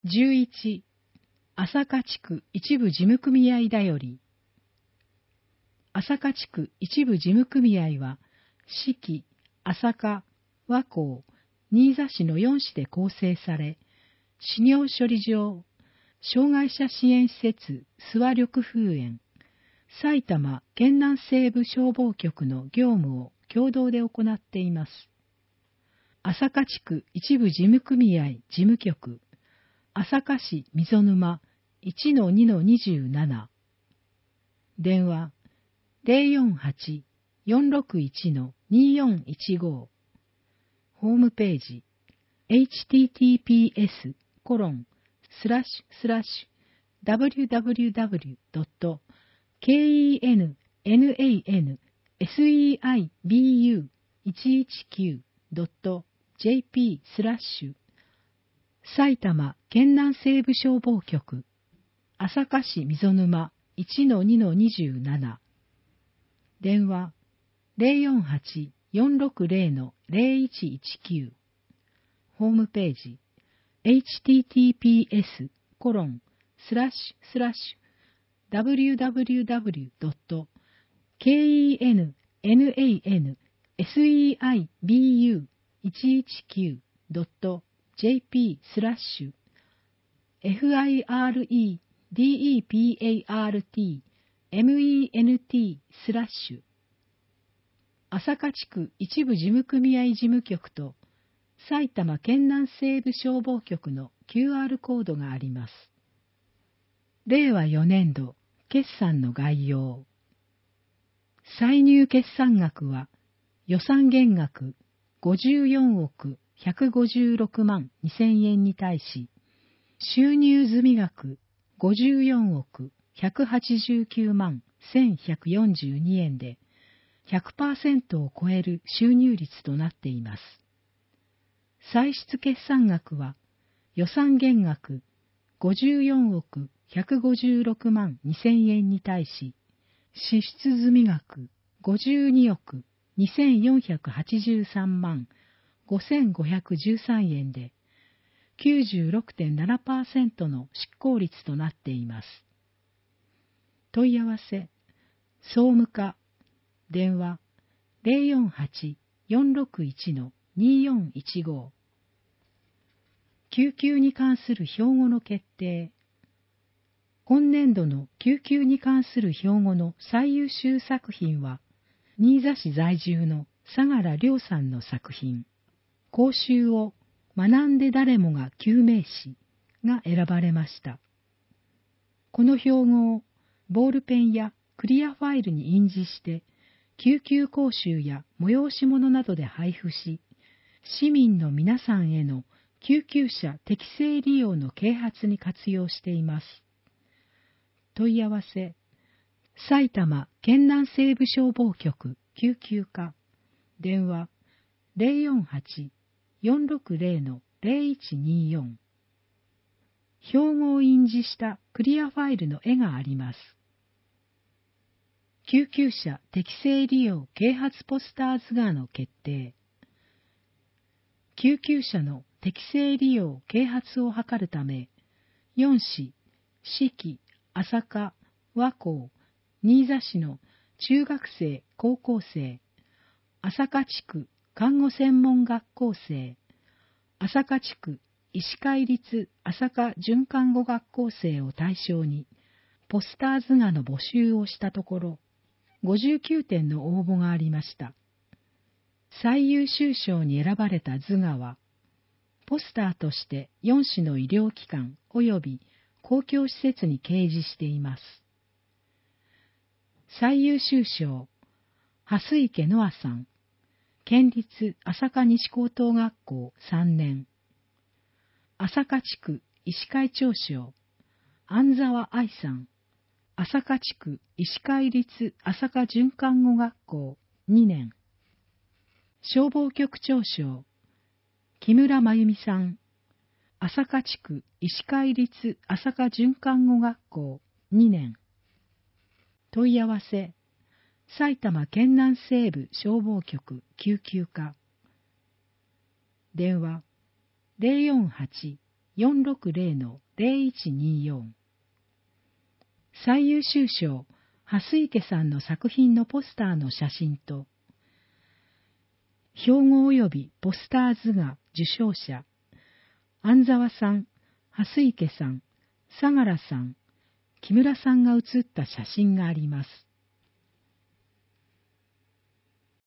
11、朝霞地区一部事務組合だより。朝霞地区一部事務組合は、四季、朝霞、和光、新座市の4市で構成され、死尿処理場、障害者支援施設諏訪緑風園、埼玉県南西部消防局の業務を共同で行っています。朝霞地区一部事務組合事務局、朝霞市溝沼 1-2-27 電話 048-461-2415 ホームページ https://www.kennenseibu119.jp/ 埼玉県南西部消防局朝霞市溝沼 1-2-27 電話 048-460-0119 ホームページ https://www.kennenseibu119.jp/ FIREDEPARTMENT/ 朝霞地区一部事務組合事務局と埼玉県南西部消防局の QR コードがあります。令和4年度決算の概要。歳入決算額は予算減額54億156万2000円に対し、収入済額54億189万1142円で 100% を超える収入率となっています。歳出決算額は予算減額54億156万2000円に対し、支出済額52億2483万5513円で 96.7% の執行率となっています。問い合わせ、総務課、電話 048-461-2415 救急に関する標語の決定。今年度の救急に関する標語の最優秀作品は、新座市在住の相良亮さんの作品、講習を学んで誰もが救命士が選ばれました。この標語をボールペンやクリアファイルに印字して、救急講習や催し物などで配布し、市民の皆さんへの救急車適正利用の啓発に活用しています。問い合わせ、埼玉県南西部消防局救急課、電話 048-460-0124 標語を印字したクリアファイルの絵があります。救急車適正利用啓発ポスター図画の決定。救急車の適正利用啓発を図るため、4市、四季、朝霞、和光、新座市の中学生、高校生、朝霞地区看護専門学校生、朝霞地区医師会立朝霞准看護学校生を対象に、ポスター図画の募集をしたところ、59点の応募がありました。最優秀賞に選ばれた図画は、ポスターとして4市の医療機関及び公共施設に掲示しています。最優秀賞、蓮池ノアさん、県立朝霞西高等学校3年。朝霞地区医師会長賞、安沢愛さん、朝霞地区医師会立朝霞准看護学校2年。消防局長賞、木村真由美さん、朝霞地区医師会立朝霞准看護学校2年。問い合わせ、埼玉県南西部消防局救急課。電話 460-0124。最優秀賞、蓮池さんの作品のポスターの写真と、標語及びポスター図画受賞者、安沢さん、蓮池さん、相良さん、木村さんが写った写真があります。